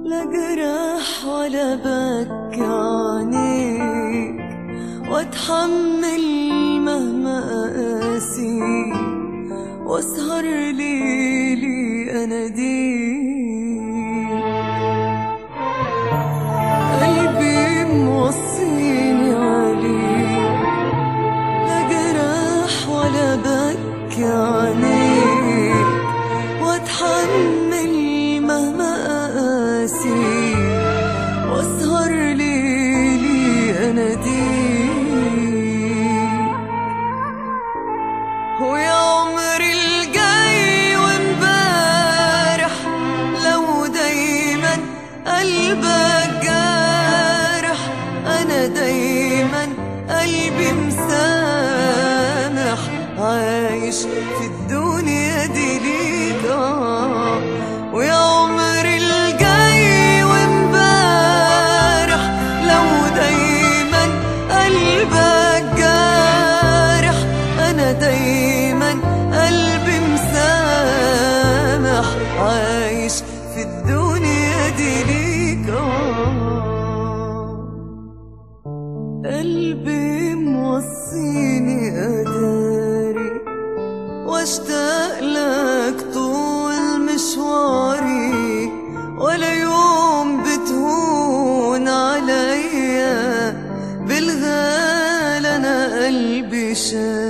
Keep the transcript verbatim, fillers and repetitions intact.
لا جرح ولا بكي عينيك، واتحمل مهما اقاسي، واسهر ليلي اناديك. قلبي موصيني عليك، لا جرح ولا بكي عينيك، واتحمل مهما اقاسي، واسهر ليلي اناديك. ويا عمري الجاي وامبارح، لو دايما قلبك جارح، انا دايما قلبي مسامح، عايش في الدنيا دي ليك. آه ويا عمري الجاي وامبارح، لو دايما قلبك جارح، انا دايما قلبي مسامح، عايش في الدنيا دي ليك. آه قلبي موصيني أداري، واشتاق لك طول مشواري، ولا يوم بتهون عليا، بالغالي أنا قلبي شاري.